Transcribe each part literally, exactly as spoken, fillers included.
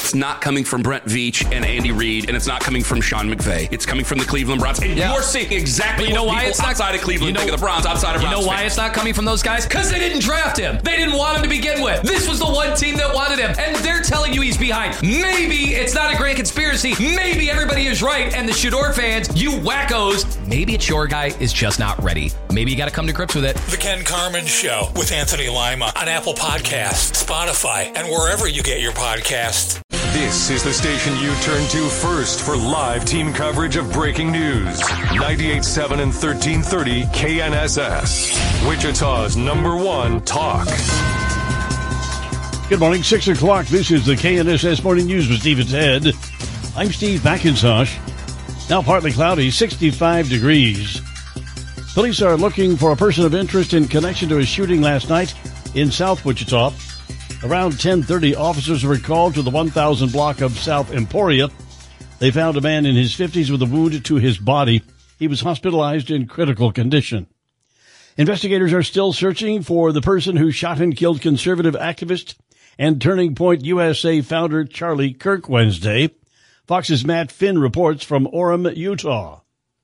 it's not coming from Brent Veach and Andy Reid, and it's not coming from Sean McVay. It's coming from the Cleveland Browns. And yeah. you're seeing exactly but you know what why people it's not, outside of Cleveland you know, think of the Browns, outside of Browns You know why fans. it's not coming from those guys? Because they didn't draft him. They didn't want him to begin with. This was the one team that wanted him, and they're telling you he's behind. Maybe it's not a grand conspiracy. Maybe everybody is right, and the Shador fans, you wackos, maybe it's your guy is just not ready. Maybe you got to come to grips with it. The Ken Carman Show with Anthony Lima on Apple Podcasts, Spotify, and wherever you get your podcasts. This is the station you turn to first for live team coverage of breaking news. ninety-eight point seven and thirteen thirty K N S S. Wichita's number one talk. Good morning, six o'clock. This is the K N S S Morning News with Steve and Ted. I'm Steve McIntosh. Now partly cloudy, sixty-five degrees. Police are looking for a person of interest in connection to a shooting last night in South Wichita. Around ten thirty, officers were called to the one thousand block of South Emporia. They found a man in his fifties with a wound to his body. He was hospitalized in critical condition. Investigators are still searching for the person who shot and killed conservative activist and Turning Point U S A founder Charlie Kirk Wednesday. Fox's Matt Finn reports from Orem, Utah.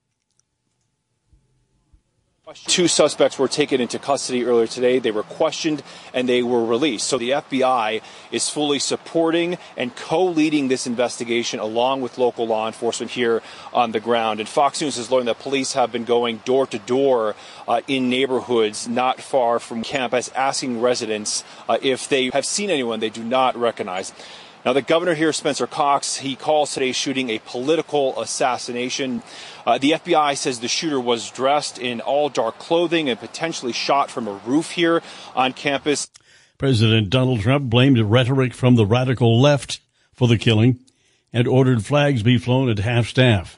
Two suspects were taken into custody earlier today. They were questioned and they were released. So the F B I is fully supporting and co-leading this investigation along with local law enforcement here on the ground. And Fox News has learned that police have been going door to door uh, in neighborhoods not far from campus, asking residents uh, if they have seen anyone they do not recognize. Now, the governor here, Spencer Cox, he calls today's shooting a political assassination. Uh, the F B I says the shooter was dressed in all dark clothing and potentially shot from a roof here on campus. President Donald Trump blamed rhetoric from the radical left for the killing and ordered flags be flown at half-staff.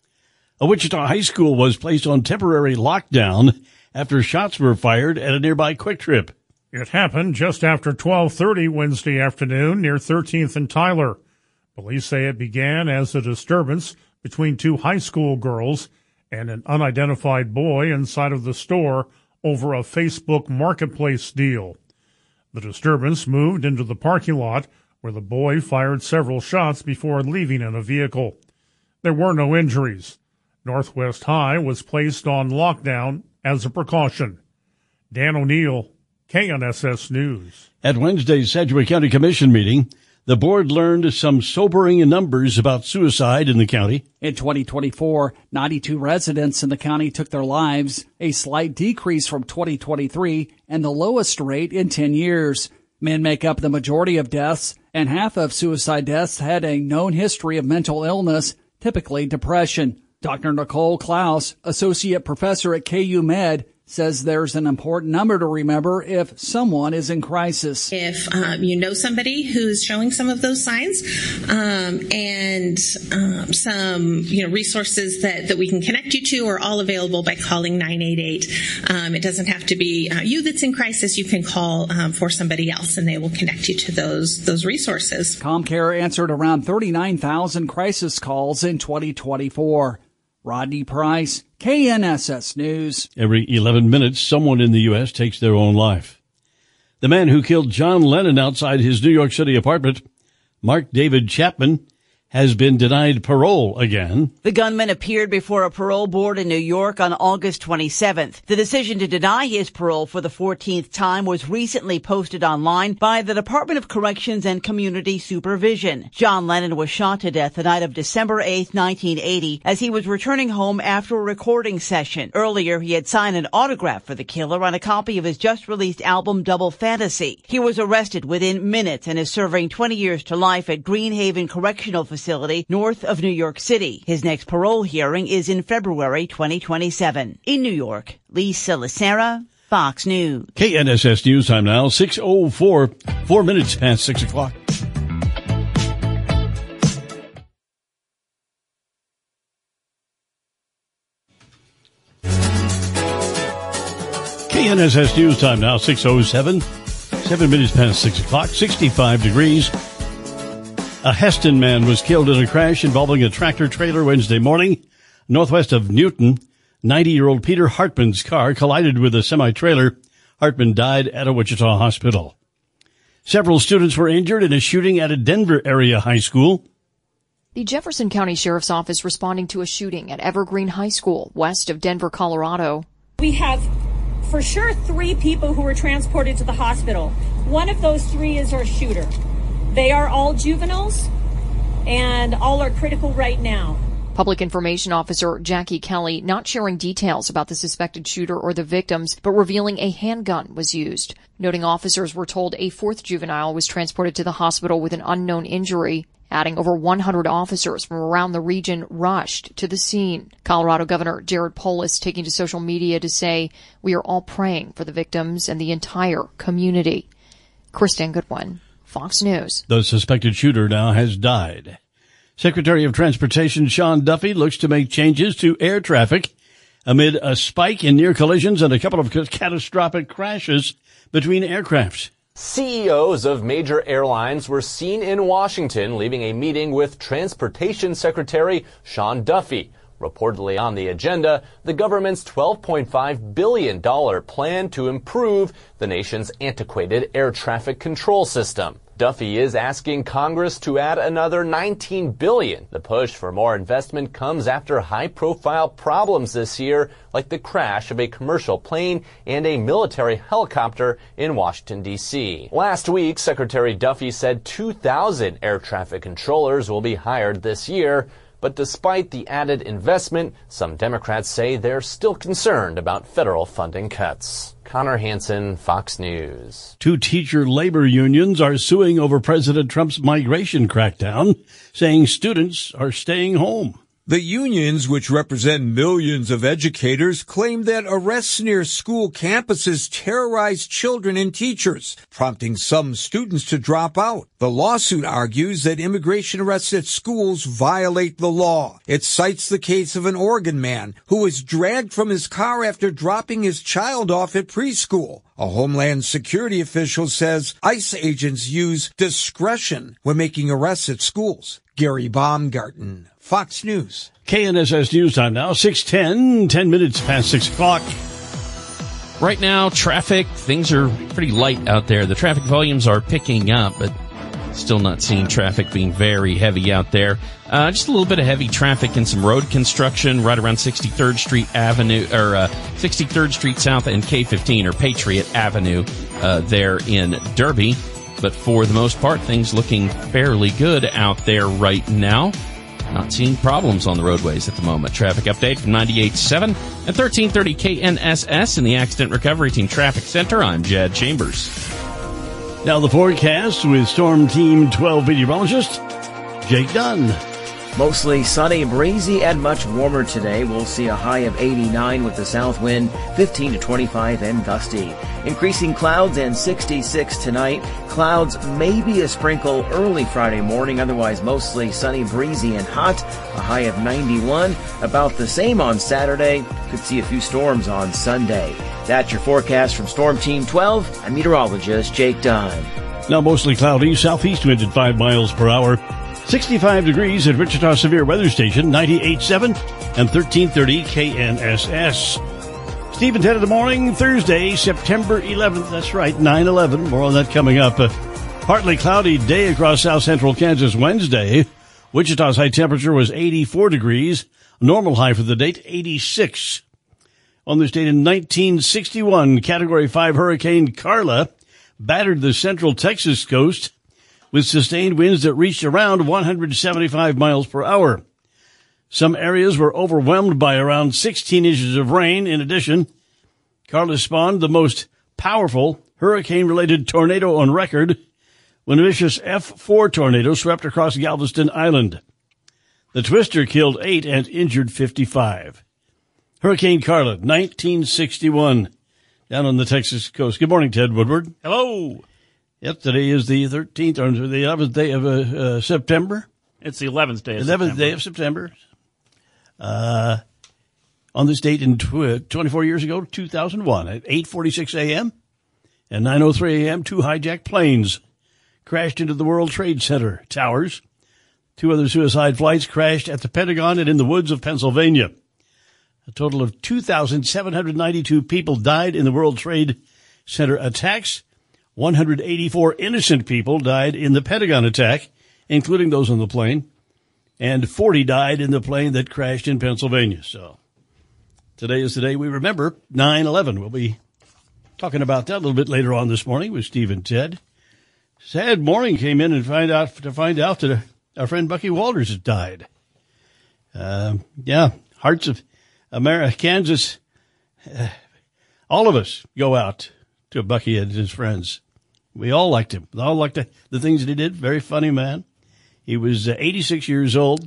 A Wichita high school was placed on temporary lockdown after shots were fired at a nearby Quick Trip. It happened just after twelve thirty Wednesday afternoon near thirteenth and Tyler. Police say it began as a disturbance between two high school girls and an unidentified boy inside of the store over a Facebook Marketplace deal. The disturbance moved into the parking lot where the boy fired several shots before leaving in a vehicle. There were no injuries. Northwest High was placed on lockdown as a precaution. Dan O'Neill, K N S S News. At Wednesday's Sedgwick County Commission meeting, the board learned some sobering numbers about suicide in the county. In twenty twenty-four, ninety-two residents in the county took their lives, a slight decrease from twenty twenty-three and the lowest rate in ten years. Men make up the majority of deaths, and half of suicide deaths had a known history of mental illness, typically depression. Doctor Nicole Klaus, associate professor at K U Med, says there's an important number to remember if someone is in crisis. If um, you know somebody who's showing some of those signs, um, and um, some you know resources that, that we can connect you to are all available by calling nine eight eight. Um, it doesn't have to be uh, you that's in crisis. You can call um, for somebody else, and they will connect you to those those resources. ComCare answered around thirty-nine thousand crisis calls in twenty twenty-four. Rodney Price, K N S S News. Every eleven minutes, someone in the U S takes their own life. The man who killed John Lennon outside his New York City apartment, Mark David Chapman, has been denied parole again. The gunman appeared before a parole board in New York on August twenty-seventh. The decision to deny his parole for the fourteenth time was recently posted online by the Department of Corrections and Community Supervision. John Lennon was shot to death the night of December eighth, nineteen eighty, as he was returning home after a recording session. Earlier, he had signed an autograph for the killer on a copy of his just-released album Double Fantasy. He was arrested within minutes and is serving twenty years to life at Greenhaven Correctional Facility. Facility north of New York City. His next parole hearing is in February twenty twenty-seven. In New York, Lisa Lacera, Fox News. K N S S News time now, six oh four, four minutes past six o'clock. K N S S News time now, six oh seven, seven minutes past six o'clock, sixty-five degrees. A Heston man was killed in a crash involving a tractor-trailer Wednesday morning. Northwest of Newton, ninety-year-old Peter Hartman's car collided with a semi-trailer. Hartman died at a Wichita hospital. Several students were injured in a shooting at a Denver area high school. The Jefferson County Sheriff's Office responding to a shooting at Evergreen High School, west of Denver, Colorado. We have for sure three people who were transported to the hospital. One of those three is our shooter. They are all juveniles, and all are critical right now. Public Information Officer Jackie Kelly not sharing details about the suspected shooter or the victims, but revealing a handgun was used. Noting officers were told a fourth juvenile was transported to the hospital with an unknown injury. Adding over one hundred officers from around the region rushed to the scene. Colorado Governor Jared Polis taking to social media to say, "We are all praying for the victims and the entire community." Kristen Goodwin, Fox News. The suspected shooter now has died. Secretary of Transportation Sean Duffy looks to make changes to air traffic amid a spike in near collisions and a couple of catastrophic crashes between aircraft. C E Os of major airlines were seen in Washington leaving a meeting with Transportation Secretary Sean Duffy. Reportedly on the agenda, the government's twelve point five billion dollars plan to improve the nation's antiquated air traffic control system. Duffy is asking Congress to add another nineteen billion dollars. The push for more investment comes after high-profile problems this year, like the crash of a commercial plane and a military helicopter in Washington, D C Last week, Secretary Duffy said two thousand air traffic controllers will be hired this year. But despite the added investment, some Democrats say they're still concerned about federal funding cuts. Connor Hansen, Fox News. Two teacher labor unions are suing over President Trump's migration crackdown, saying students are staying home. The unions, which represent millions of educators, claim that arrests near school campuses terrorize children and teachers, prompting some students to drop out. The lawsuit argues that immigration arrests at schools violate the law. It cites the case of an Oregon man who was dragged from his car after dropping his child off at preschool. A Homeland Security official says ICE agents use discretion when making arrests at schools. Gary Baumgarten, Fox News. K N S S News Time now, six ten, ten minutes past six o'clock. Right now, traffic, things are pretty light out there. The traffic volumes are picking up, but still not seeing traffic being very heavy out there. Uh, just a little bit of heavy traffic and some road construction right around sixty-third Street Avenue, or uh, sixty-third Street South and K fifteen, or Patriot Avenue, uh, there in Derby. But for the most part, things looking fairly good out there right now. Not seeing problems on the roadways at the moment. Traffic update from ninety-eight point seven and thirteen thirty K N S S in the Accident Recovery Team Traffic Center. I'm Jed Chambers. Now the forecast with Storm Team twelve meteorologist Jake Dunn. Mostly sunny, breezy, and much warmer today. We'll see a high of eighty-nine with the south wind, fifteen to twenty-five and gusty. Increasing clouds and sixty-six tonight. Clouds, maybe a sprinkle early Friday morning. Otherwise, mostly sunny, breezy, and hot. A high of ninety-one. About the same on Saturday. Could see a few storms on Sunday. That's your forecast from Storm Team twelve. I'm meteorologist Jake Dunn. Now mostly cloudy, southeast wind at five miles per hour. sixty-five degrees at Wichita Severe Weather Station, ninety-eight point seven and thirteen thirty K N S S. Steve and Ted in the morning, Thursday, September eleventh. That's right, nine eleven. More on that coming up. A partly cloudy day across south central Kansas Wednesday. Wichita's high temperature was eighty-four degrees. Normal high for the date, eighty-six. On this date in nineteen sixty-one, Category five Hurricane Carla battered the central Texas coast with sustained winds that reached around one hundred seventy-five miles per hour. Some areas were overwhelmed by around sixteen inches of rain. In addition, Carla spawned the most powerful hurricane-related tornado on record when a vicious F four tornado swept across Galveston Island. The twister killed eight and injured fifty-five. Hurricane Carla, nineteen sixty-one, down on the Texas coast. Good morning, Ted Woodward. Hello. Yep, today is the thirteenth, or the eleventh day of uh, uh, September. It's the eleventh day of eleventh September. day of September. Uh, on this date in tw- twenty-four years ago, two thousand one, at eight forty-six a.m. and nine oh three a.m., two hijacked planes crashed into the World Trade Center towers. Two other suicide flights crashed at the Pentagon and in the woods of Pennsylvania. A total of two thousand seven hundred ninety-two people died in the World Trade Center attacks. one hundred eighty-four innocent people died in the Pentagon attack, including those on the plane, and forty died in the plane that crashed in Pennsylvania. So today is the day we remember nine eleven. We'll be talking about that a little bit later on this morning with Steve and Ted. Sad morning came in and find out to find out that our friend Bucky Walters has died. Um, yeah, Hearts of America, Kansas. Uh, all of us go out to Bucky and his friends. We all liked him. We all liked the, the things that he did. Very funny man. He was uh, eighty-six years old.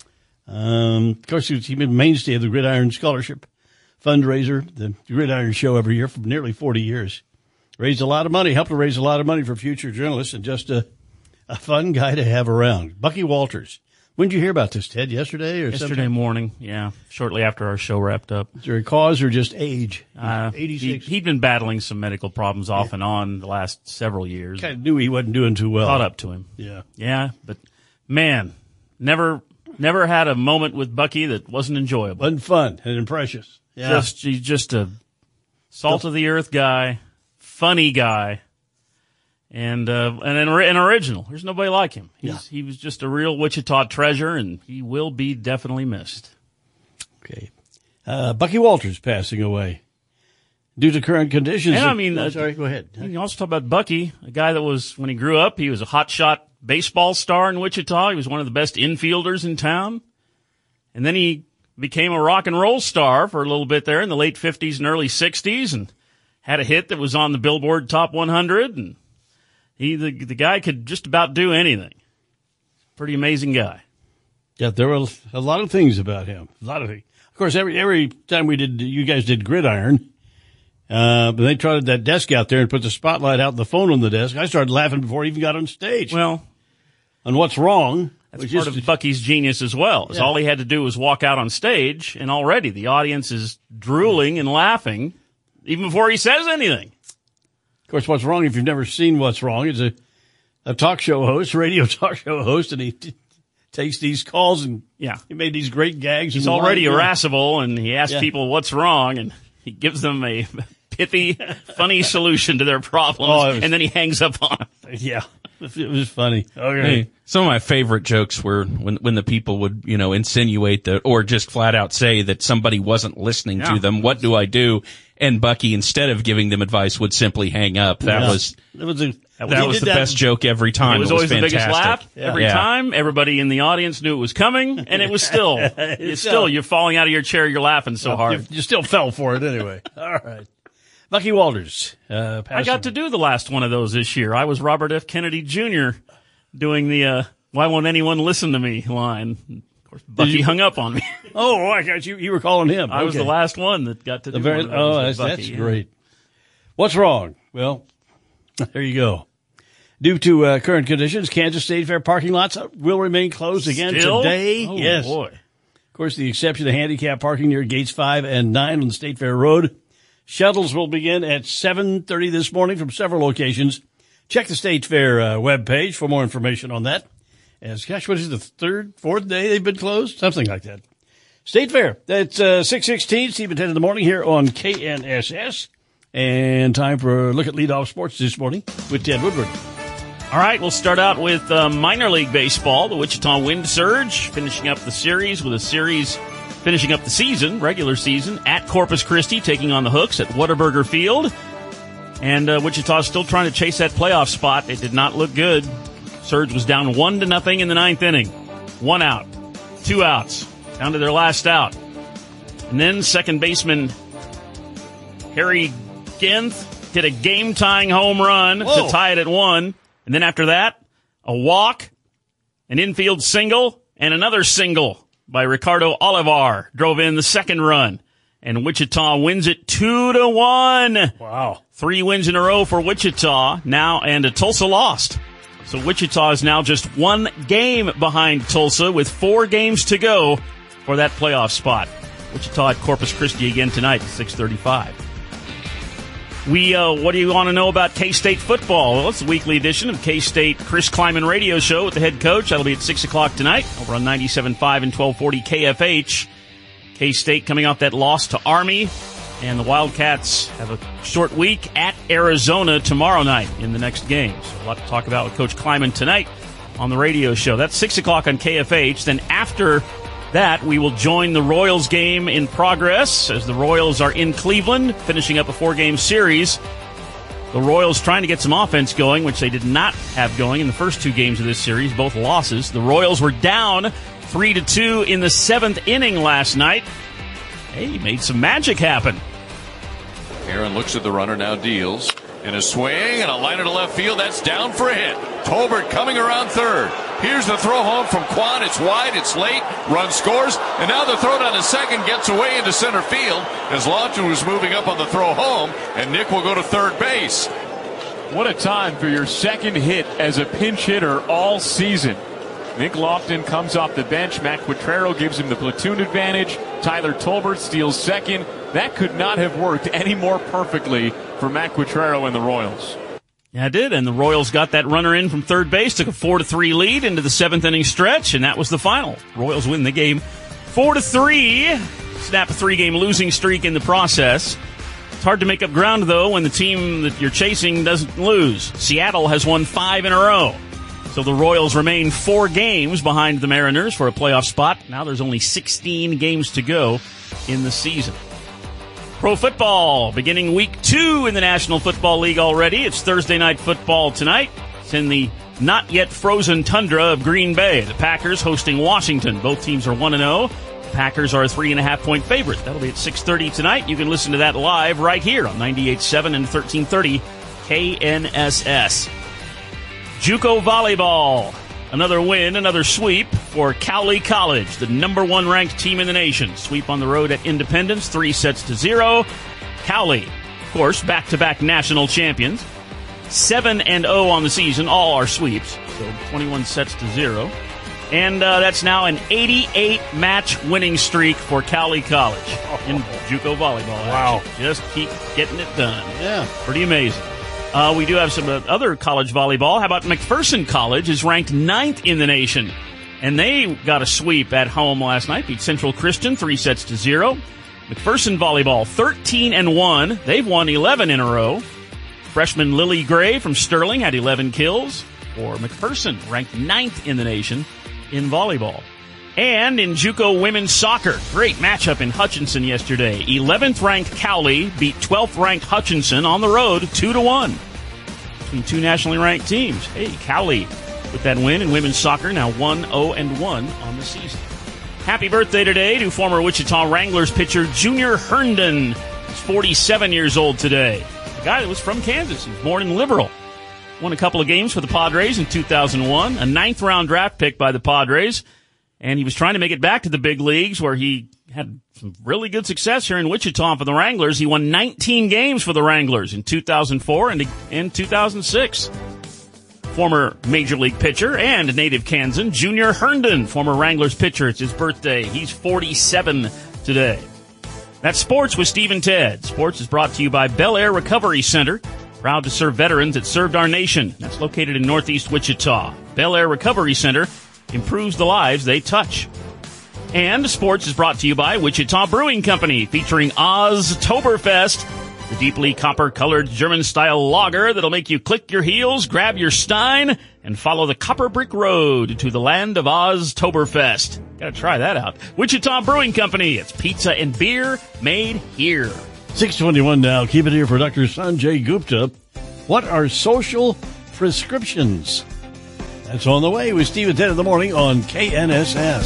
Um, of course, he was, he was a mainstay of the Gridiron Scholarship fundraiser, the Gridiron Show every year for nearly forty years. Raised a lot of money, helped to raise a lot of money for future journalists, and just a, a fun guy to have around. Bucky Walters. When did you hear about this, Ted? Yesterday or Yesterday sometime? morning, yeah, shortly after our show wrapped up. Is there a cause or just age? Uh, eighty-six. He, he'd been battling some medical problems off yeah. and on the last several years. Kind of knew he wasn't doing too well. Caught up to him. Yeah. Yeah, but man, never never had a moment with Bucky that wasn't enjoyable. Wasn't fun and precious. Yeah. Just, he's just a salt of the earth guy, funny guy. And uh, and an, an original. There's nobody like him. He's, yeah. He was just a real Wichita treasure, and he will be definitely missed. Okay. Uh, Bucky Walters passing away due to current conditions. Yeah, I mean, oh, uh, sorry, go ahead. You can also talk about Bucky, a guy that was, when he grew up, he was a hotshot baseball star in Wichita. He was one of the best infielders in town. And then he became a rock and roll star for a little bit there in the late fifties and early sixties, and had a hit that was on the Billboard Top one hundred, and He the the guy could just about do anything. Pretty amazing guy. Yeah, there were a lot of things about him. A lot of things. Of course, every every time we did, you guys did Gridiron, uh, but they trotted that desk out there and put the spotlight out and the phone on the desk. I started laughing before he even got on stage. Well, on what's wrong. That's part of Bucky's genius as well. Is yeah. all he had to do was walk out on stage, and already the audience is drooling and laughing even before he says anything. Of course, What's Wrong, if you've never seen What's Wrong, it's a, a talk show host, radio talk show host, and he t- takes these calls, and yeah. he made these great gags. He's already irascible, and he asks yeah. people what's wrong, and he gives them a pithy, funny solution to their problems, oh, was, and then he hangs up on them. Yeah, it was funny. Okay. Hey, some of my favorite jokes were when when the people would, you know, insinuate that, or just flat out say that somebody wasn't listening yeah. to them. What do I do? And Bucky, instead of giving them advice, would simply hang up. That yeah. was that was, a, that was, that was the that. best joke every time. It was, it was always fantastic. the biggest laugh yeah. every yeah. time. Everybody in the audience knew it was coming, and it was still, it's still, you're falling out of your chair. You're laughing so well, hard. You, you still fell for it anyway. All right. Bucky Walters. Uh, I got to do the last one of those this year. I was Robert F. Kennedy Junior doing the uh, "Why won't anyone listen to me?" line. Of course, Bucky you, hung up on me. Oh, I got you. You were calling him. I okay. was the last one that got to do the very, one of those Oh, that's, Bucky, that's yeah. great. What's wrong? Well, there you go. Due to uh, current conditions, Kansas State Fair parking lots will remain closed again Still? today. Oh, yes. boy. Of course, the exception of handicap parking near gates five and nine on the State Fair Road. Shuttles will begin at seven thirty this morning from several locations. Check the State Fair uh, webpage for more information on that. As, gosh, what is it, the third, fourth day they've been closed? Something like that. State Fair. That's uh, six sixteen, Steve and ten in the morning here on K N S S. And time for a look at leadoff sports this morning with Ted Woodward. All right, we'll start out with uh, minor league baseball. The Wichita Wind Surge finishing up the series with a series finishing up the season, regular season, at Corpus Christi, taking on the Hooks at Whataburger Field. And uh, Wichita's still trying to chase that playoff spot. It did not look good. Surge was down one to nothing in the ninth inning. One out, two outs, down to their last out. And then second baseman Harry Ginth hit a game-tying home run Whoa. to tie it at one. And then after that, a walk, an infield single, and another single by Ricardo Olivar drove in the second run. And Wichita wins it two to one. Wow. Three wins in a row for Wichita now, and uh, Tulsa lost. So Wichita is now just one game behind Tulsa with four games to go for that playoff spot. Wichita at Corpus Christi again tonight at six thirty-five. We, uh, what do you want to know about K-State football? Well, it's a weekly edition of K-State Chris Kleiman radio show with the head coach. That'll be at six o'clock tonight over on ninety-seven point five and twelve forty K F H. K-State coming off that loss to Army And the Wildcats have a short week at Arizona tomorrow night in the next game. So a lot to talk about with Coach Kleiman tonight on the radio show. That's six o'clock on K F H. Then after that, we will join the Royals game in progress as the Royals are in Cleveland, finishing up a four-game series. The Royals trying to get some offense going, which they did not have going in the first two games of this series, both losses. The Royals were down three to two in the seventh inning last night. Hey, made some magic happen. Aaron looks at the runner, now deals. In a swing and a liner to left field. That's down for a hit. Tolbert coming around third. Here's the throw home from Kwan. It's wide, it's late. Run scores. And now the throw down to second gets away into center field as Lofton was moving up on the throw home. And Nick will go to third base. What a time for your second hit as a pinch hitter all season. Nick Lofton comes off the bench. Matt Quatrero gives him the platoon advantage. Tyler Tolbert steals second. That could not have worked any more perfectly for Matt Quatrero and the Royals. Yeah, it did, and the Royals got that runner in from third base, took a four to three lead into the seventh inning stretch, and that was the final. Royals win the game four to three, snap a three-game losing streak in the process. It's hard to make up ground, though, when the team that you're chasing doesn't lose. Seattle has won five in a row. So the Royals remain four games behind the Mariners for a playoff spot. Now there's only sixteen games to go in the season. Pro football beginning week two in the National Football League already. It's Thursday night football tonight. It's in the not yet frozen tundra of Green Bay. The Packers hosting Washington. Both teams are one and oh. Packers are a three and a half point favorite. That'll be at six thirty tonight. You can listen to that live right here on ninety-eight point seven and thirteen thirty K N S S. JUCO volleyball. Another win, another sweep for Cowley College, the number one ranked team in the nation. Sweep on the road at Independence, three sets to zero. Cowley, of course, back-to-back national champions. seven and oh on the season, all are sweeps, so twenty-one sets to zero. And uh, that's now an eighty-eight match winning streak for Cowley College in JUCO volleyball. Wow. Action. Just keep getting it done. Yeah. Pretty amazing. Uh, we do have some uh, other college volleyball. How about McPherson College is ranked ninth in the nation. And they got a sweep at home last night. Beat Central Christian three sets to zero. McPherson volleyball thirteen and one. They've won eleven in a row. Freshman Lily Gray from Sterling had eleven kills for McPherson, ranked ninth in the nation in volleyball. And in JUCO women's soccer, great matchup in Hutchinson yesterday. eleventh ranked Cowley beat twelfth ranked Hutchinson on the road two to one. Between two nationally ranked teams. Hey, Cowley with that win in women's soccer, now one oh and one on the season. Happy birthday today to former Wichita Wranglers pitcher Junior Herndon. He's forty-seven years old today. The guy that was from Kansas. He was born in Liberal. Won a couple of games for the Padres in two thousand one. A ninth round draft pick by the Padres. And he was trying to make it back to the big leagues where he had some really good success here in Wichita for the Wranglers. He won nineteen games for the Wranglers in two thousand four and in two thousand six. Former Major League pitcher and native Kansan, Junior Herndon, former Wranglers pitcher. It's his birthday. He's forty-seven today. That's Sports with Steve and Ted. Sports is brought to you by Bel Air Recovery Center. Proud to serve veterans that served our nation. That's located in Northeast Wichita. Bel Air Recovery Center improves the lives they touch. And sports is brought to you by Wichita Brewing Company, featuring Oztoberfest, the deeply copper-colored German-style lager that'll make you click your heels, grab your stein, and follow the copper brick road to the land of Oztoberfest. Gotta try that out. Wichita Brewing Company, it's pizza and beer made here. six twenty-one now. Keep it here for Doctor Sanjay Gupta. What are social prescriptions? That's on the way with Steve at ten in the morning on K N S S.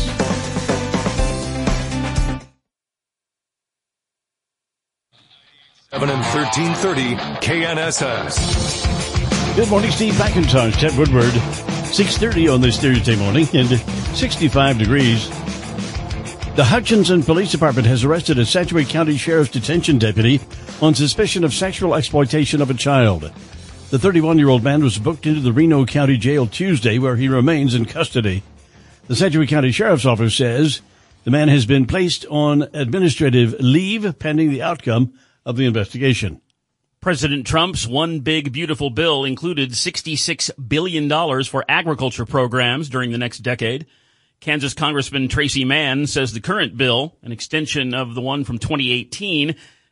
seven and thirteen thirty K N S S. Good morning, Steve McIntosh, Ted Woodward. six thirty on this Thursday morning and sixty-five degrees. The Hutchinson Police Department has arrested a Sedgwick County Sheriff's Detention Deputy on suspicion of sexual exploitation of a child. The thirty-one-year-old man was booked into the Reno County Jail Tuesday, where he remains in custody. The Sedgwick County Sheriff's Office says the man has been placed on administrative leave pending the outcome of the investigation. President Trump's One Big Beautiful Bill included sixty-six billion dollars for agriculture programs during the next decade. Kansas Congressman Tracy Mann says the current bill, an extension of the one from twenty eighteen,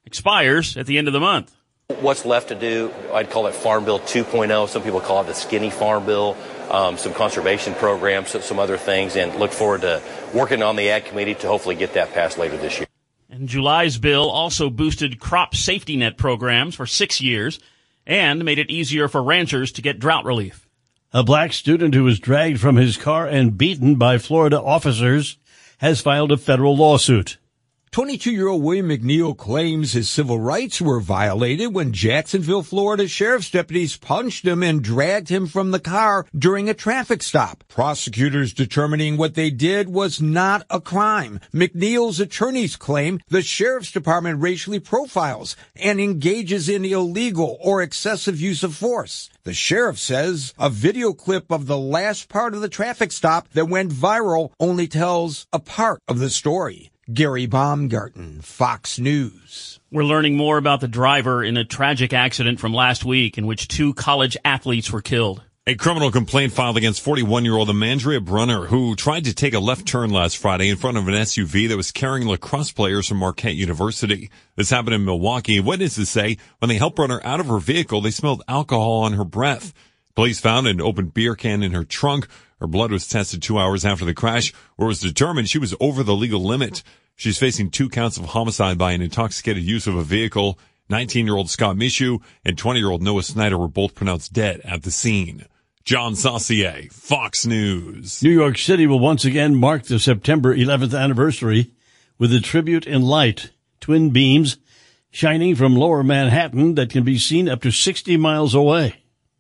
expires at the end of the month. What's left to do, I'd call it Farm Bill two point oh. Some people call it the skinny Farm Bill, um, some conservation programs, some other things, and look forward to working on the Ag Committee to hopefully get that passed later this year. And July's bill also boosted crop safety net programs for six years and made it easier for ranchers to get drought relief. A black student who was dragged from his car and beaten by Florida officers has filed a federal lawsuit. twenty-two-year-old William McNeil claims his civil rights were violated when Jacksonville, Florida sheriff's deputies punched him and dragged him from the car during a traffic stop. Prosecutors determining what they did was not a crime. McNeil's attorneys claim the sheriff's department racially profiles and engages in illegal or excessive use of force. The sheriff says a video clip of the last part of the traffic stop that went viral only tells a part of the story. Gary Baumgarten, Fox News. We're learning more about the driver in a tragic accident from last week in which two college athletes were killed. A criminal complaint filed against forty-one-year-old Amandrea Brunner, who tried to take a left turn last Friday in front of an S U V that was carrying lacrosse players from Marquette University. This happened in Milwaukee. Witnesses say when they helped Brunner out of her vehicle, they smelled alcohol on her breath. Police found an open beer can in her trunk. Her blood was tested two hours after the crash, where it was determined she was over the legal limit. She's facing two counts of homicide by an intoxicated use of a vehicle. nineteen-year-old Scott Mishu and twenty-year-old Noah Snyder were both pronounced dead at the scene. John Saucier, Fox News. New York City will once again mark the September eleventh anniversary with a tribute in light. Twin beams shining from lower Manhattan that can be seen up to sixty miles away.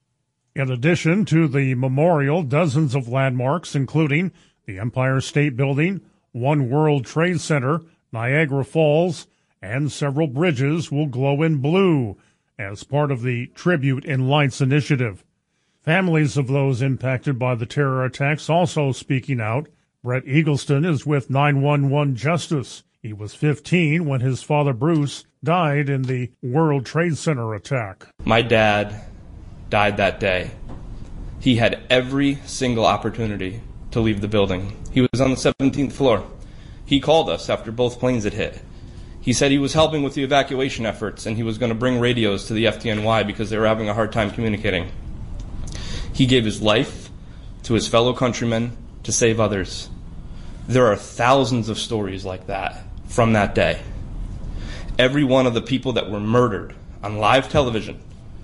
In addition to the memorial, dozens of landmarks, including the Empire State Building, One World Trade Center, Niagara Falls, and several bridges will glow in blue as part of the Tribute in Lights initiative. Families of those impacted by the terror attacks also speaking out. Brett Eagleston is with nine one one Justice. He was fifteen when his father Bruce died in the World Trade Center attack. My dad died that day. He had every single opportunity to leave the building. He was on the seventeenth floor. He called us after both planes had hit. He said he was helping with the evacuation efforts and he was going to bring radios to the F D N Y because they were having a hard time communicating. He gave his life to his fellow countrymen to save others. There are thousands of stories like that from that day. Every one of the people that were murdered on live television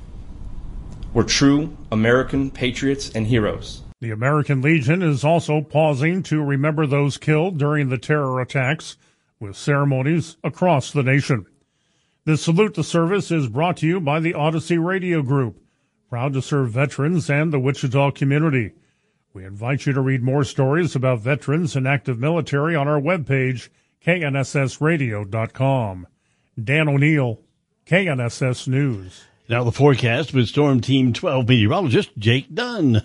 were true American patriots and heroes. The American Legion is also pausing to remember those killed during the terror attacks with ceremonies across the nation. This Salute to Service is brought to you by the Odyssey Radio Group, proud to serve veterans and the Wichita community. We invite you to read more stories about veterans and active military on our webpage, K N S S radio dot com. Dan O'Neill, K N S S News. Now the forecast with Storm Team twelve meteorologist Jake Dunn.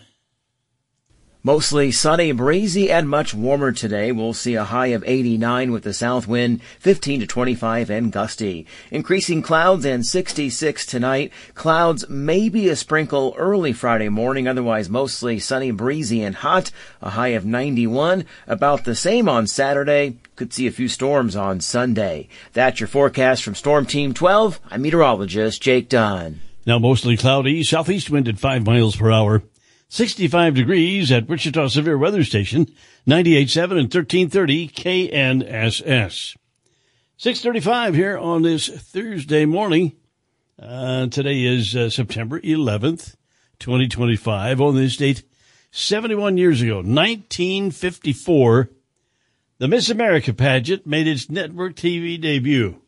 Mostly sunny, breezy, and much warmer today. We'll see a high of eighty-nine with the south wind, fifteen to twenty-five, and gusty. Increasing clouds and sixty-six tonight. Clouds, maybe a sprinkle early Friday morning. Otherwise, mostly sunny, breezy, and hot. A high of ninety-one. About the same on Saturday. Could see a few storms on Sunday. That's your forecast from Storm Team twelve. I'm meteorologist Jake Dunn. Now mostly cloudy, southeast wind at five miles per hour. sixty-five degrees at Wichita Severe Weather Station, ninety-eight point seven and thirteen thirty K N S S. six thirty-five here on this Thursday morning. Uh, today is uh, September eleventh, twenty twenty-five. On this date, seventy-one years ago, nineteen fifty-four, the Miss America pageant made its network T V debut.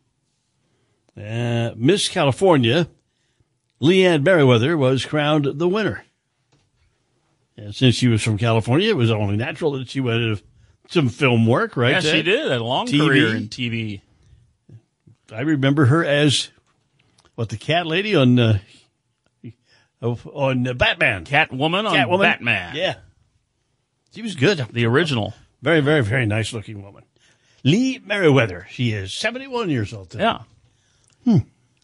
Uh, Miss California, Leanne Merriweather, was crowned the winner. And since she was from California, it was only natural that she went into some film work, right? Yes, she did. A long T V career in T V. I remember her as, what, the cat lady on uh, on uh, Batman. Catwoman on Catwoman. Batman. Yeah. She was good. The original. Very, very, very nice-looking woman. Lee Merriweather. She is seventy-one years old today. Yeah. Hmm.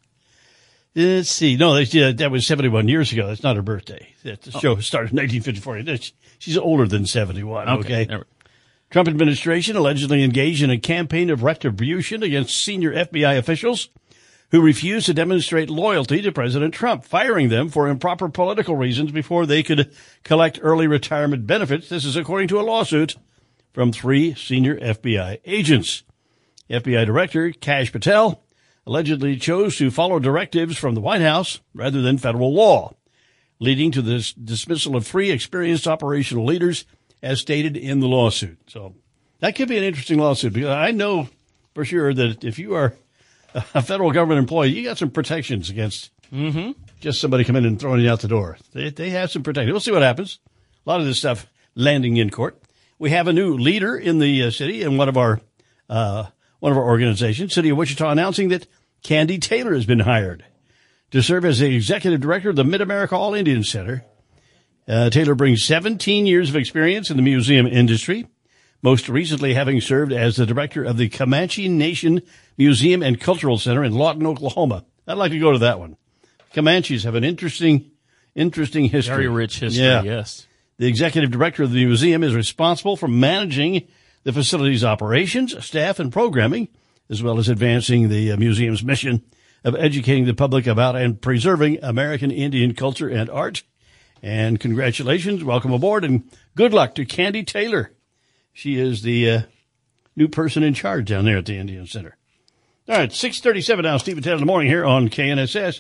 Let's see. No, that was seventy-one years ago. That's not her birthday. The show started in nineteen fifty-four. She's older than seventy-one, okay? okay? Trump administration allegedly engaged in a campaign of retribution against senior F B I officials who refused to demonstrate loyalty to President Trump, firing them for improper political reasons before they could collect early retirement benefits. This is according to a lawsuit from three senior F B I agents. F B I Director Kash Patel allegedly chose to follow directives from the White House rather than federal law, leading to the dismissal of three experienced operational leaders, as stated in the lawsuit. So that could be an interesting lawsuit, because I know for sure that if you are a federal government employee, you got some protections against mm-hmm. just somebody coming in and throwing you out the door. They, they have some protection. We'll see what happens. A lot of this stuff landing in court. We have a new leader in the uh, city and one of our uh, one of our organizations, City of Wichita, announcing that Candy Taylor has been hired to serve as the executive director of the Mid-America All-Indian Center. Uh, Taylor brings seventeen years of experience in the museum industry, most recently having served as the director of the Comanche Nation Museum and Cultural Center in Lawton, Oklahoma. I'd like to go to that one. Comanches have an interesting, interesting history. Very rich history, yeah. yes. The executive director of the museum is responsible for managing the facility's operations, staff, and programming, as well as advancing the uh, museum's mission of educating the public about and preserving American Indian culture and art. And congratulations, welcome aboard, and good luck to Candy Taylor. She is the uh, new person in charge down there at the Indian Center. All right, six thirty-seven now, Steve and Ted in the morning here on K N S S.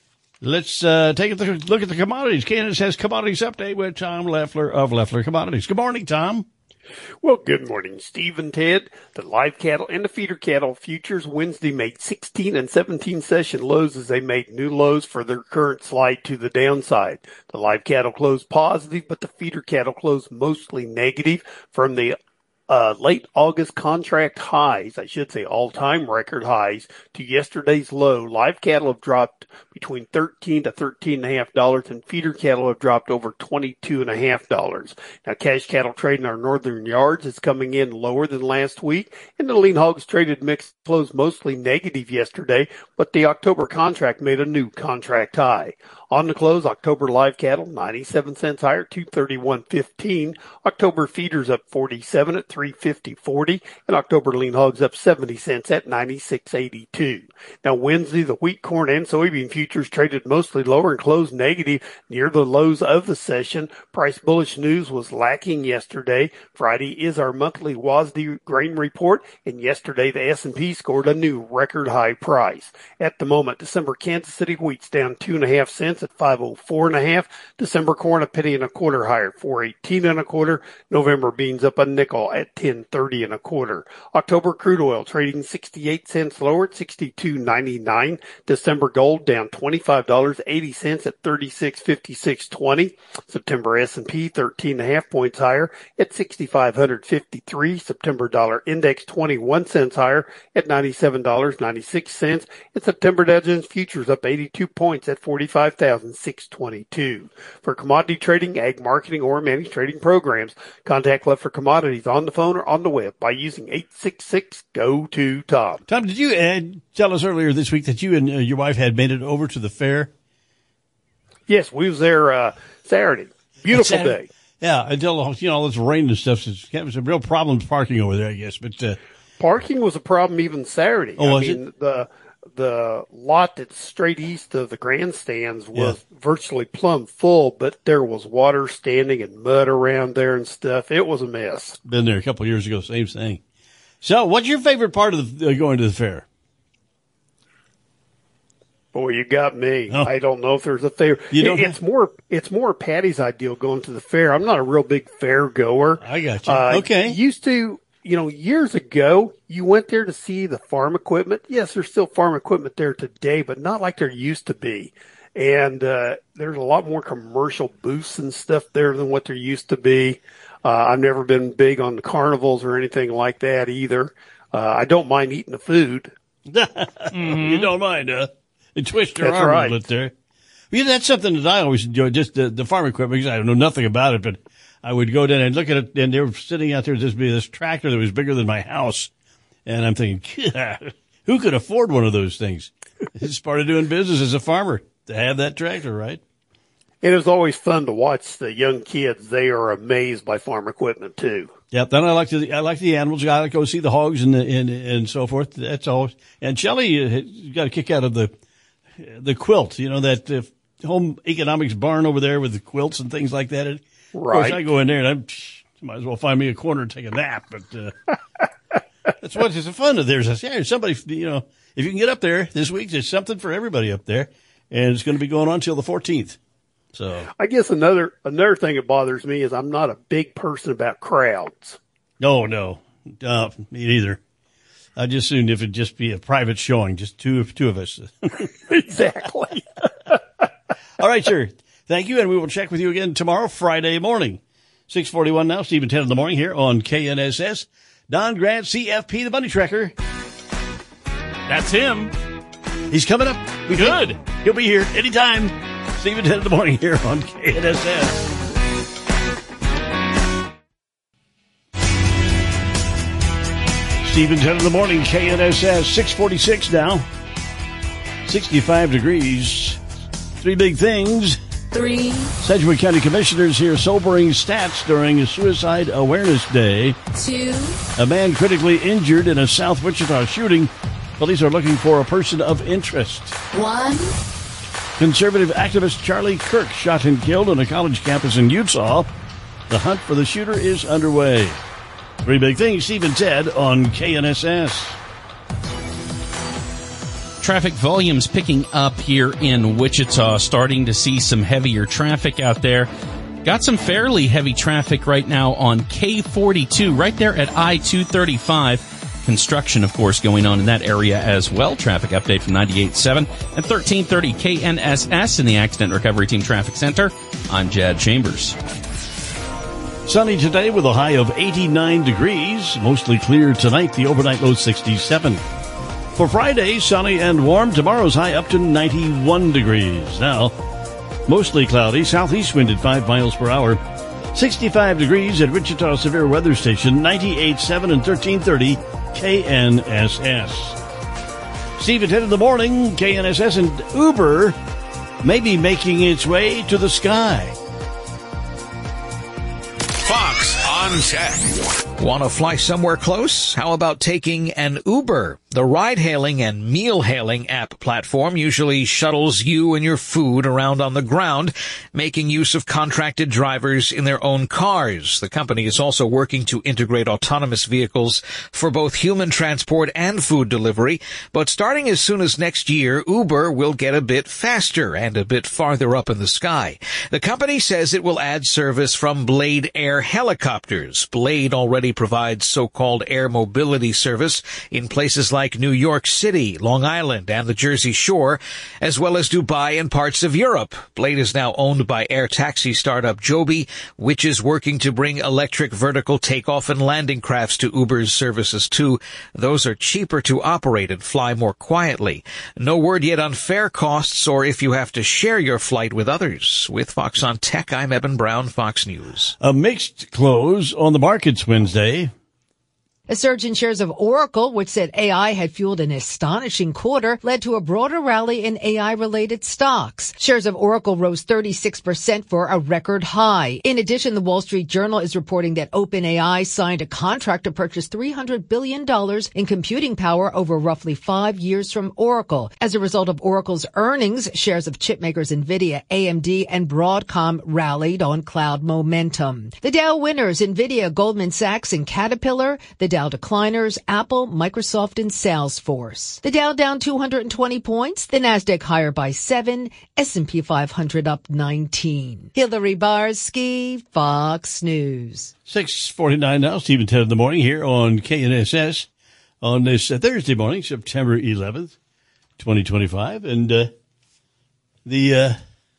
Let's uh, take a look at the commodities. K N S S Commodities Update with Tom Leffler of Leffler Commodities. Good morning, Tom. Well, good morning, Steve and Ted. The live cattle and the feeder cattle futures Wednesday made sixteen and seventeen session lows as they made new lows for their current slide to the downside. The live cattle closed positive, but the feeder cattle closed mostly negative from the uh, late August contract highs, I should say all-time record highs, to yesterday's low. Live cattle have dropped between thirteen to thirteen and a half dollars, and feeder cattle have dropped over twenty-two and a half dollars. Now, cash cattle trade in our northern yards is coming in lower than last week, and the lean hogs traded mix closed mostly negative yesterday, but the October contract made a new contract high. On the close, October live cattle ninety-seven cents higher, two thirty-one fifteen. October feeders up forty-seven at three fifty forty, and October lean hogs up seventy cents at ninety-six eighty-two. Now, Wednesday, the wheat, corn, and soybean futures traded mostly lower and closed negative near the lows of the session. Price bullish news was lacking yesterday. Friday is our monthly W A S D grain report, and yesterday the S and P scored a new record high price. At the moment, December Kansas City wheat's down two and a half cents at five oh four and a half. December corn a penny and a quarter higher, four eighteen and a quarter. November beans up a nickel at ten thirty and a quarter. October crude oil trading sixty-eight cents lower at sixty-two ninety-nine. December gold down twenty-five dollars and eighty cents at thirty-six fifty-six twenty. September S and P thirteen and a half points higher at sixty-five fifty-three. September dollar index twenty-one cents higher at ninety-seven dollars and ninety-six cents. And September Dow Jones futures up eighty-two points at forty-five thousand six hundred twenty-two. For commodity trading, ag marketing, or managed trading programs, contact Leffler Commodities on the phone or on the web by using eight six six, G O two, Tom. Tom, did you uh, tell us earlier this week that you and uh, your wife had made it over to the fair? Yes, we was there uh, Saturday. Beautiful Saturday. day. Yeah, until, you know, all this rain and stuff. It's got some real problems parking over there, I guess. But uh, parking was a problem even Saturday. Oh, I was mean, it? the the lot that's straight east of the grandstands was Yeah. virtually plumb full, but there was water standing and mud around there and stuff. It was a mess. Been there a couple of years ago, same thing. So, what's your favorite part of the, uh, going to the fair? Boy, you got me. Oh. I don't know if there's a favorite. You don't It- it's more it's more Patty's ideal going to the fair. I'm not a real big fair goer. I got you. Uh, Okay. Used to, you know, years ago, you went there to see the farm equipment. Yes, there's still farm equipment there today, but not like there used to be. And uh, there's a lot more commercial booths and stuff there than what there used to be. Uh, I've never been big on the carnivals or anything like that either. Uh, I don't mind eating the food. You don't mind, huh? They twist your That's arm right. a little bit there. Yeah, that's something that I always enjoy, just the, the farm equipment, because I know nothing about it, but I would go down and look at it, and they were sitting out there, this this tractor that was bigger than my house. And I'm thinking, who could afford one of those things? It's part of doing business as a farmer, to have that tractor, right? It is always fun to watch the young kids. They are amazed by farm equipment too. Yep. Then I like to, I like the animals. I like to go see the hogs and, the, and, and so forth. That's all. And Shelley uh, got a kick out of the, the quilt, you know, that uh, home economics barn over there with the quilts and things like that. And of Right. course, I go in there and I'm, might as well find me a corner and take a nap. But uh, that's what is the fun of theirs. I say, yeah, somebody, you know, if you can get up there this week, there's something for everybody up there. And it's going to be going on till the fourteenth. So I guess another another thing that bothers me is I'm not a big person about crowds. no, no, uh, me neither. I just assumed if it'd just be a private showing, just two of two of us. Exactly. All right, sir. Thank you, and we will check with you again tomorrow, Friday morning. six forty-one now, Stephen ten in the morning here on K N S S. Don Grant, C F P, the Money Tracker. That's him. He's coming up. We Good. think he'll be here anytime. Stephen ten in the morning here on K N S S. Stephen ten in the morning, K N S S, six forty-six now. sixty-five degrees. Three big things. Three. Sedgwick County Commissioners hear sobering stats during Suicide Awareness Day. Two. A man critically injured in a South Wichita shooting. Police are looking for a person of interest. One. Conservative activist Charlie Kirk shot and killed on a college campus in Utah. The hunt for the shooter is underway. Three big things, Steve and Ted on K N S S. Traffic volumes picking up here in Wichita, starting to see some heavier traffic out there. Got some fairly heavy traffic right now on K forty-two, right there at I two thirty-five. Construction, of course, going on in that area as well. Traffic update from ninety-eight point seven and thirteen thirty K N S S in the Accident Recovery Team Traffic Center. I'm Jad Chambers. Sunny today with a high of eighty-nine degrees. Mostly clear tonight. The overnight low sixty-seven. For Friday, sunny and warm. Tomorrow's high up to ninety-one degrees. Now, mostly cloudy. Southeast wind at five miles per hour. sixty-five degrees at Wichita Severe Weather Station. ninety-eight point seven and thirteen thirty K N S S. Steve at ten in the morning. K N S S and Uber may be making its way to the sky. Fox on Tech. Want to fly somewhere close? How about taking an Uber? The ride-hailing and meal-hailing app platform usually shuttles you and your food around on the ground, making use of contracted drivers in their own cars. The company is also working to integrate autonomous vehicles for both human transport and food delivery. But starting as soon as next year, Uber will get a bit faster and a bit farther up in the sky. The company says it will add service from Blade Air helicopters. Blade already provides so-called air mobility service in places like New York City, Long Island, and the Jersey Shore, as well as Dubai and parts of Europe. Blade is now owned by air taxi startup Joby, which is working to bring electric vertical takeoff and landing crafts to Uber's services too. Those are cheaper to operate and fly more quietly. No word yet on fare costs or if you have to share your flight with others. With Fox on Tech, I'm Eben Brown, Fox News. A mixed close on the markets Wednesday. A surge in shares of Oracle, which said A I had fueled an astonishing quarter, led to a broader rally in A I-related stocks. Shares of Oracle rose thirty-six percent for a record high. In addition, the Wall Street Journal is reporting that OpenAI signed a contract to purchase three hundred billion dollars in computing power over roughly five years from Oracle. As a result of Oracle's earnings, shares of chipmakers NVIDIA, A M D, and Broadcom rallied on cloud momentum. The Dow winners, NVIDIA, Goldman Sachs, and Caterpillar. The Dow decliners, Apple, Microsoft, and Salesforce. The Dow down two hundred twenty points, the Nasdaq higher by seven, S and P five hundred up nineteen. Hillary Barsky, Fox News. six forty-nine now, Stephen ten in the morning here on K N S S on this uh, Thursday morning, September eleventh, twenty twenty-five. And uh, the uh,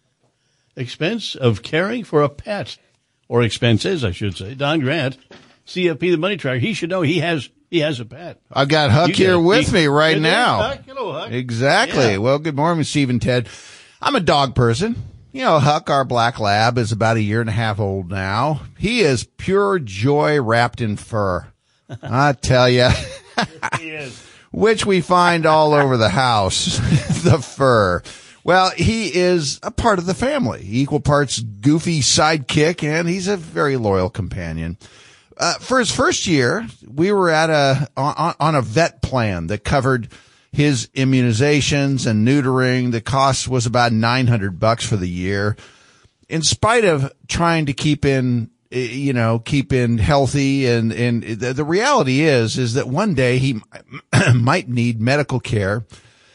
expense of caring for a pet, or expenses, I should say. Don Grant, C F P, the Money Tracker, he should know he has he has a pet. I've got Huck You here got- with he- me right Good now. morning, Huck. Hello, Huck. Exactly. Yeah. Well, good morning, Steve and Ted. I'm a dog person. You know, Huck, our black lab, is about a year and a half old now. He is pure joy wrapped in fur. I tell you. He is. Which we find all over the house, the fur. Well, he is a part of the family, equal parts goofy sidekick, and he's a very loyal companion. Uh, for his first year, we were at a on, on a vet plan that covered his immunizations and neutering. The cost was about nine hundred bucks for the year. In spite of trying to keep in, you know, keep in healthy, and, and the, the reality is, is that one day he might need medical care.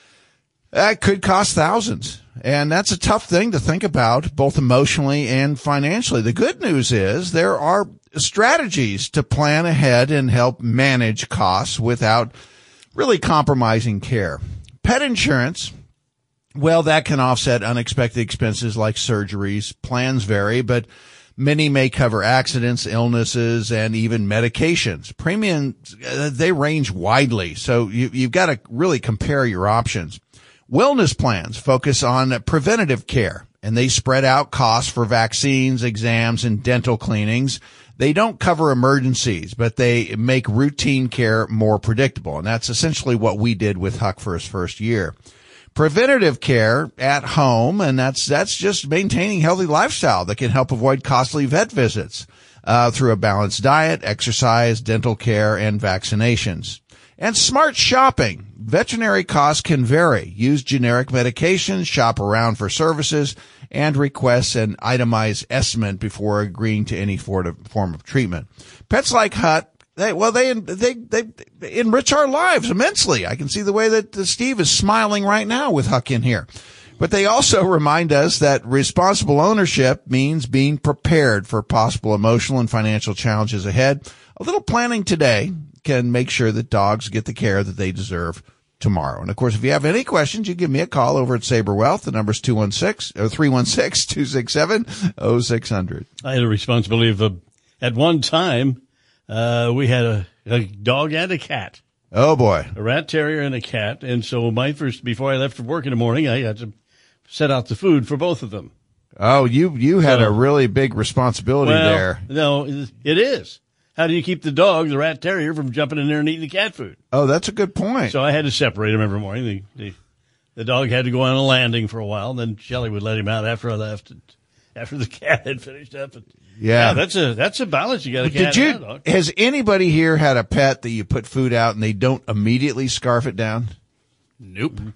That could cost thousands. And that's a tough thing to think about, both emotionally and financially. The good news is there are strategies to plan ahead and help manage costs without really compromising care. Pet insurance, well, that can offset unexpected expenses like surgeries. Plans vary, but many may cover accidents, illnesses, and even medications. Premiums, they range widely, so you, you've got to really compare your options. Wellness plans focus on preventative care, and they spread out costs for vaccines, exams, and dental cleanings. They don't cover emergencies, but they make routine care more predictable, and that's essentially what we did with Huck for his first year. Preventative care at home, and that's that's just maintaining healthy lifestyle that can help avoid costly vet visits uh, through a balanced diet, exercise, dental care, and vaccinations. And smart shopping. Veterinary costs can vary. Use generic medications, shop around for services, and request an itemized estimate before agreeing to any form of treatment. Pets like Huck, they, well, they, they, they enrich our lives immensely. I can see the way that Steve is smiling right now with Huck in here. But they also remind us that responsible ownership means being prepared for possible emotional and financial challenges ahead. A little planning today can make sure that dogs get the care that they deserve tomorrow. And of course, if you have any questions, you give me a call over at Sabre Wealth. The number's two one six or three one six, two six seven, oh six hundred. I had a responsibility of, uh, at one time, uh, we had a, a dog and a cat. Oh boy. A rat terrier and a cat. And so my first, before I left for work in the morning, I had to set out the food for both of them. Oh, you, you had so, a really big responsibility well, there. No, it is. How do you keep the dog, the rat terrier, from jumping in there and eating the cat food? Oh, that's a good point. So I had to separate them every morning. The, the, the dog had to go on a landing for a while, and then Shelley would let him out after I left, and, after the cat had finished up. And, yeah. yeah, that's a that's a balance. You got a cat Did you, and a dog. Has anybody here had a pet that you put food out and they don't immediately scarf it down? Nope. Mm-hmm.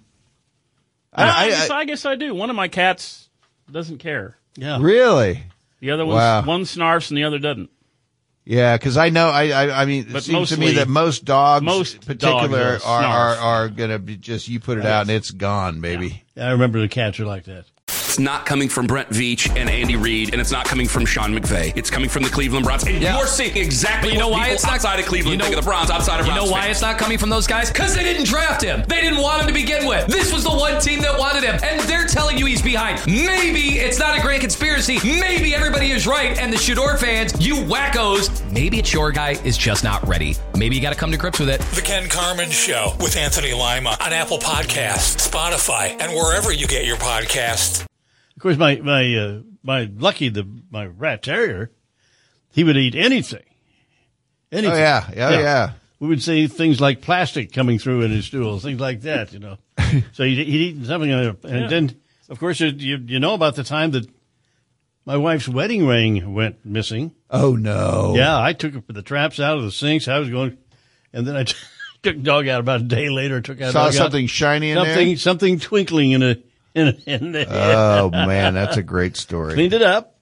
I, I, I, guess, I guess I do. One of my cats doesn't care. Yeah. Really? The other one, wow. one snarfs and the other doesn't. Yeah, because I know, I, I, I mean, it but seems mostly, to me that most dogs, most in particular, dogs are, are, snarf. are going to be just, you put it yes. out and it's gone, baby. Yeah. I remember the cats are like that. It's not coming from Brent Veach and Andy Reid, and it's not coming from Sean McVay. It's coming from the Cleveland Browns. And yeah. you're seeing exactly you know what why people it's not, outside of Cleveland you know, think of the Browns, outside of You Browns know why fans. it's not coming from those guys? Because they didn't draft him. They didn't want him to begin with. This was the one team that wanted him, and they're telling you he's behind. Maybe it's not a great conspiracy. Maybe everybody is right, and the Shador fans, you wackos, maybe it's your guy is just not ready. Maybe you got to come to grips with it. The Ken Carman Show with Anthony Lima on Apple Podcasts, Spotify, and wherever you get your podcasts. Of course, my my uh, my Lucky, the my rat terrier, he would eat anything. Anything. Oh yeah, yeah, yeah. yeah. We would see things like plastic coming through in his stool, things like that, you know. So he'd, he'd eat something, and yeah. then of course you you know about the time that my wife's wedding ring went missing. Oh no! Yeah, I took the traps out of the sinks. I was going, and then I t- took the dog out about a day later. Took out saw dog something out, shiny in something, there. Something twinkling in a. In, in the, oh man, that's a great story. Cleaned it up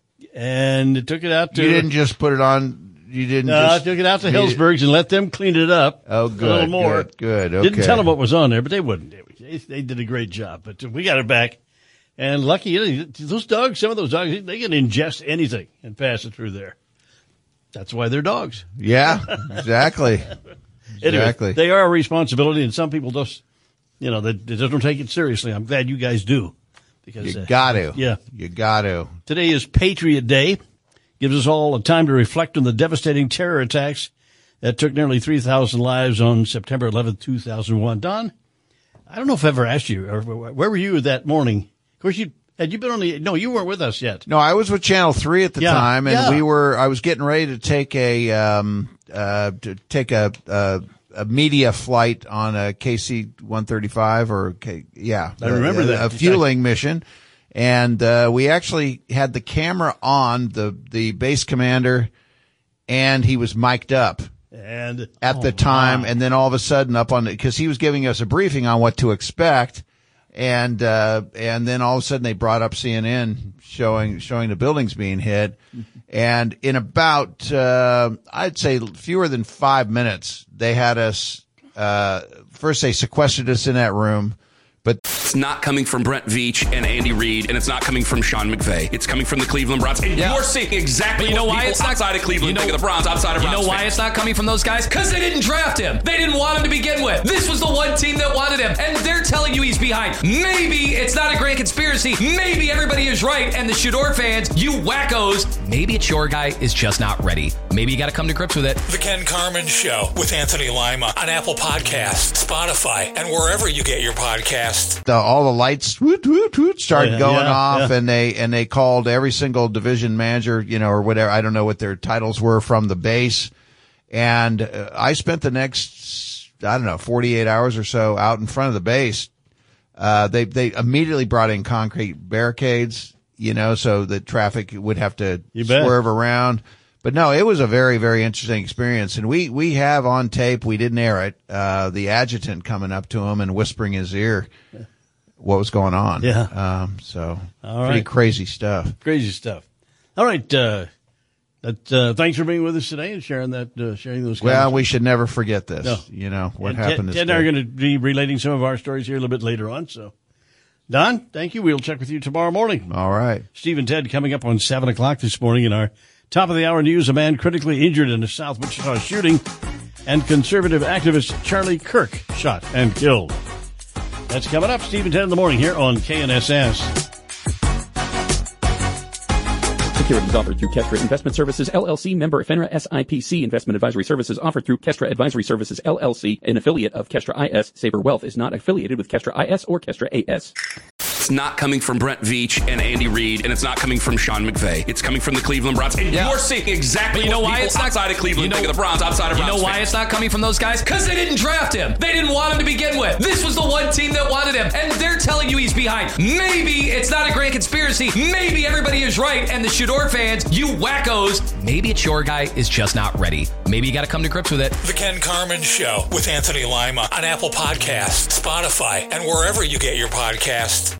and took it out to. You didn't just put it on. You didn't. No, just I took it out to Hillsburg's and let them clean it up. Oh, good. A little more. Good. good okay. Didn't tell them what was on there, but they wouldn't. They, they did a great job. But we got it back, and lucky you know, those dogs. Some of those dogs, they can ingest anything and pass it through there. That's why they're dogs. Yeah, exactly. Anyway, exactly. They are a responsibility, and some people just. You know, they, they don't take it seriously. I'm glad you guys do. Because You uh, got to. Yeah. You got to. Today is Patriot Day. Gives us all a time to reflect on the devastating terror attacks that took nearly three thousand lives on September eleventh, two thousand one. Don, I don't know if I ever asked you, or where were you that morning? Of course, you had you been on the, no, you weren't with us yet. No, I was with Channel three at the Yeah. time, and Yeah. we were, I was getting ready to take a, um, uh, to take a, uh, a media flight on a K C one thirty-five or K, yeah, I remember a, that. a fueling mission. And, uh, we actually had the camera on the, the base commander, and he was mic'd up. And at oh, the time, wow. and then all of a sudden up on, cause he was giving us a briefing on what to expect. And, uh, and then all of a sudden they brought up C N N showing, showing the buildings being hit. And in about, uh, I'd say fewer than five minutes, they had us, uh, first they sequestered us in that room. But it's not coming from Brent Veach and Andy Reid, and it's not coming from Sean McVay. It's coming from the Cleveland Browns. And Yeah. you're seeing exactly But you know what why people it's not outside of Cleveland you know, think of the Browns, outside of You Browns know why fans. it's not coming from those guys? Because they didn't draft him. They didn't want him to begin with. This was the one team that wanted him, and they're telling you he's behind. Maybe it's not a grand conspiracy. Maybe everybody is right, and the Shador fans, you wackos, maybe it's your guy is just not ready. Maybe you got to come to grips with it. The Ken Carmen Show with Anthony Lima on Apple Podcasts, Spotify, and wherever you get your podcasts. The, all the lights woot, woot, woot, started Oh, yeah, going yeah, off, yeah. and they and they called every single division manager, you know, or whatever. I don't know what their titles were from the base. And uh, I spent the next, I don't know, forty-eight hours or so out in front of the base. Uh, they they immediately brought in concrete barricades, you know, so that traffic would have to You bet. swerve around. But no, it was a very, very interesting experience. And we, we have on tape, we didn't air it, uh, the adjutant coming up to him and whispering in his ear what was going on. Yeah. Um, so All pretty right. crazy stuff. Crazy stuff. All right. Uh, that, uh, thanks for being with us today and sharing that, uh, sharing those. Well, comments. we should never forget this. No. You know, what And happened Ted, this Ted and I are day. going to be relating some of our stories here a little bit later on. So, Don, thank you. We'll check with you tomorrow morning. All right. Steve and Ted coming up on seven o'clock this morning in our top of the hour news. A man critically injured in a South Wichita shooting, and conservative activist Charlie Kirk shot and killed. That's coming up. Steve and Ted in the morning here on K N S S. Securities offered through Kestra Investment Services, L L C, member FINRA S I P C. Investment advisory services offered through Kestra Advisory Services, L L C, an affiliate of Kestra I S. Saber Wealth is not affiliated with Kestra I S or Kestra A S. It's not coming from Brent Veach and Andy Reid, and it's not coming from Sean McVay. It's coming from the Cleveland Browns. And Yeah. you're seeing exactly But you know what why people it's not outside of Cleveland you know, think of the Browns, outside of You Browns know why fans. it's not coming from those guys? Because they didn't draft him. They didn't want him to begin with. This was the one team that wanted him, and they're telling you he's behind. Maybe it's not a grand conspiracy. Maybe everybody is right, and the Shador fans, you wackos, maybe it's your guy is just not ready. Maybe you got to come to grips with it. The Ken Carmen Show with Anthony Lima on Apple Podcasts, Spotify, and wherever you get your podcasts.